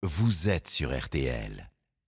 vous êtes sur RTL.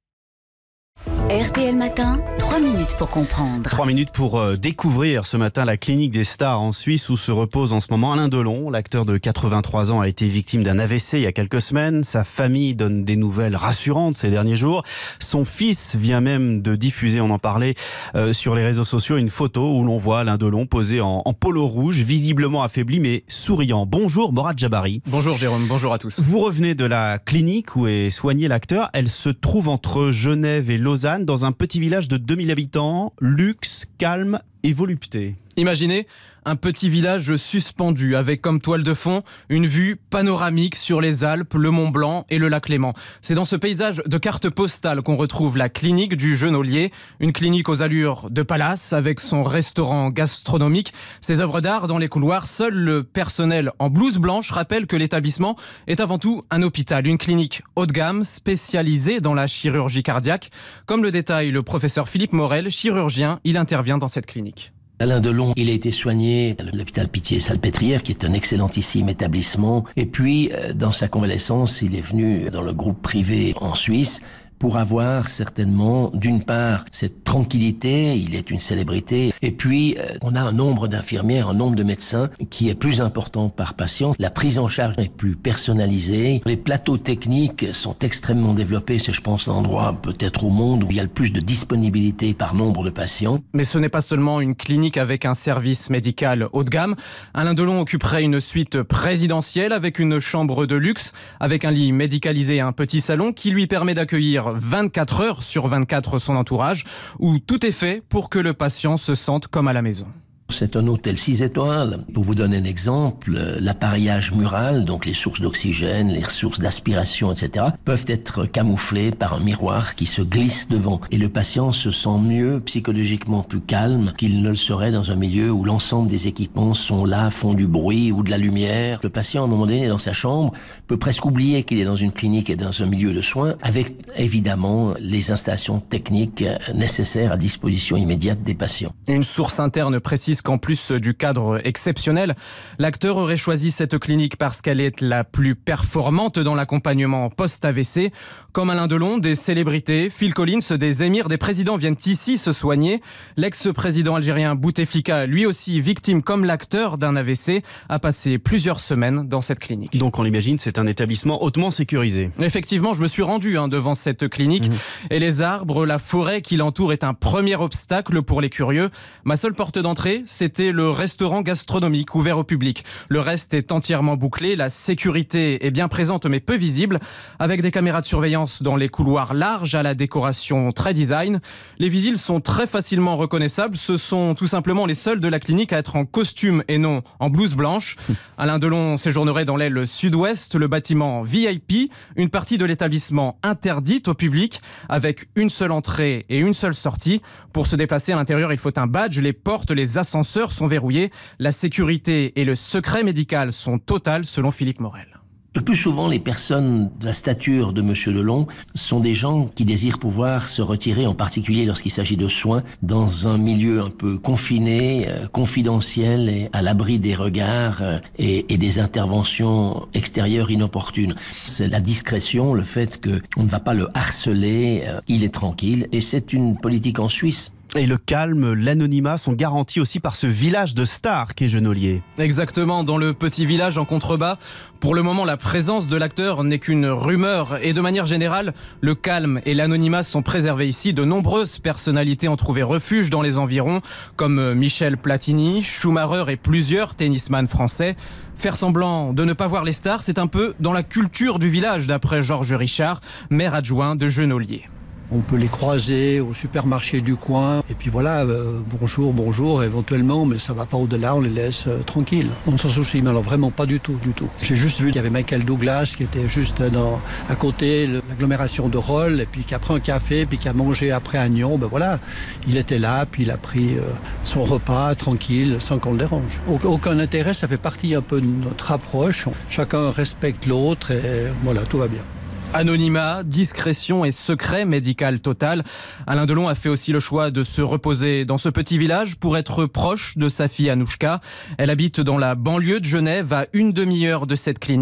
RTL Matin, 3 minutes pour comprendre. 3 minutes pour découvrir ce matin la clinique des stars en Suisse où se repose en ce moment Alain Delon. L'acteur de 83 ans a été victime d'un AVC il y a quelques semaines. Sa famille donne des nouvelles rassurantes ces derniers jours. Son fils vient même de diffuser, on en parlait sur les réseaux sociaux, une photo où l'on voit Alain Delon posé en polo rouge, visiblement affaibli mais souriant. Bonjour Morad Jabari. Bonjour Jérôme, bonjour à tous. Vous revenez de la clinique où est soigné l'acteur. Elle se trouve entre Genève et Lausanne, dans un petit village de 2000 habitants, luxe, calme et volupté. Imaginez un petit village suspendu avec comme toile de fond une vue panoramique sur les Alpes, le Mont Blanc et le lac Léman. C'est dans ce paysage de carte postale qu'on retrouve la clinique du Genolier, une clinique aux allures de palace avec son restaurant gastronomique, ses œuvres d'art dans les couloirs. Seul le personnel en blouse blanche rappelle que l'établissement est avant tout un hôpital, une clinique haut de gamme spécialisée dans la chirurgie cardiaque. Comme le détaille le professeur Philippe Morel, chirurgien, il intervient dans cette clinique. Alain Delon, il a été soigné à l'hôpital Pitié-Salpêtrière, qui est un excellentissime établissement. Et puis, dans sa convalescence, il est venu dans le groupe privé en Suisse pour avoir certainement, d'une part, cette tranquillité, il est une célébrité, et puis on a un nombre d'infirmières, un nombre de médecins qui est plus important par patient. La prise en charge est plus personnalisée. Les plateaux techniques sont extrêmement développés. C'est, je pense, l'endroit peut-être au monde où il y a le plus de disponibilité par nombre de patients. Mais ce n'est pas seulement une clinique avec un service médical haut de gamme. Alain Delon occuperait une suite présidentielle avec une chambre de luxe, avec un lit médicalisé et un petit salon qui lui permet d'accueillir 24 heures sur 24 son entourage, où tout est fait pour que le patient se sente comme à la maison. C'est un hôtel 6 étoiles. Pour vous donner un exemple, l'appareillage mural, donc les sources d'oxygène, les sources d'aspiration, etc., peuvent être camouflées par un miroir qui se glisse devant. Et le patient se sent mieux, psychologiquement plus calme qu'il ne le serait dans un milieu où l'ensemble des équipements sont là, font du bruit ou de la lumière. Le patient, à un moment donné, dans sa chambre, peut presque oublier qu'il est dans une clinique et dans un milieu de soins, avec évidemment les installations techniques nécessaires à disposition immédiate des patients. Une source interne précise qu'en plus du cadre exceptionnel, l'acteur aurait choisi cette clinique parce qu'elle est la plus performante dans l'accompagnement post-AVC. Comme Alain Delon, des célébrités, Phil Collins, des émirs, des présidents viennent ici se soigner. L'ex-président algérien Bouteflika, lui aussi victime comme l'acteur d'un AVC, a passé plusieurs semaines dans cette clinique. Donc on l'imagine, c'est un établissement hautement sécurisé. Effectivement, je me suis rendu devant cette clinique et les arbres, la forêt qui l'entoure est un premier obstacle pour les curieux. Ma seule porte d'entrée, c'était le restaurant gastronomique ouvert au public. Le reste est entièrement bouclé, la sécurité est bien présente mais peu visible, avec des caméras de surveillance dans les couloirs larges à la décoration très design. Les vigiles sont très facilement reconnaissables, ce sont tout simplement les seuls de la clinique à être en costume et non en blouse blanche. Alain Delon séjournerait dans l'aile sud-ouest, le bâtiment VIP, une partie de l'établissement interdite au public, avec une seule entrée et une seule sortie. Pour se déplacer à l'intérieur, il faut un badge, les portes, les ascenseurs sont verrouillés. La sécurité et le secret médical sont totales selon Philippe Morel. Le plus souvent, les personnes de la stature de M. Delon sont des gens qui désirent pouvoir se retirer, en particulier lorsqu'il s'agit de soins, dans un milieu un peu confiné, confidentiel et à l'abri des regards et des interventions extérieures inopportunes. C'est la discrétion, le fait qu'on ne va pas le harceler, il est tranquille, et c'est une politique en Suisse. Et le calme, l'anonymat sont garantis aussi par ce village de stars qu'est Genolier. Exactement, dans le petit village en contrebas. Pour le moment, la présence de l'acteur n'est qu'une rumeur et de manière générale, le calme et l'anonymat sont préservés ici. De nombreuses personnalités ont trouvé refuge dans les environs, comme Michel Platini, Schumacher et plusieurs tennisman français. Faire semblant de ne pas voir les stars, c'est un peu dans la culture du village, d'après Georges Richard, maire adjoint de Genolier. On peut les croiser au supermarché du coin. Et puis voilà, bonjour, éventuellement, mais ça va pas au-delà, on les laisse tranquilles. On ne s'en soucie, mais alors vraiment pas du tout. J'ai juste vu qu'il y avait Michael Douglas qui était juste à côté de l'agglomération de Rolle, et puis qui a pris un café, puis qui a mangé après à Nyon. Ben voilà, il était là, puis il a pris son repas tranquille, sans qu'on le dérange. Aucun intérêt, ça fait partie un peu de notre approche. Chacun respecte l'autre, et voilà, tout va bien. Anonymat, discrétion et secret médical total. Alain Delon a fait aussi le choix de se reposer dans ce petit village pour être proche de sa fille Anouchka. Elle habite dans la banlieue de Genève, à une demi-heure de cette clinique.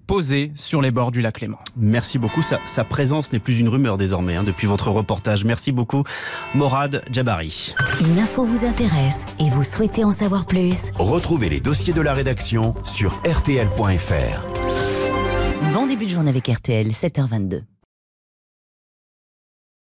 posée sur les bords du lac Léman. Merci beaucoup. Sa présence n'est plus une rumeur désormais, depuis votre reportage. Merci beaucoup, Morad Djabari. Une info vous intéresse et vous souhaitez en savoir plus? Retrouvez les dossiers de la rédaction sur rtl.fr. Bon début de journée avec RTL, 7h22.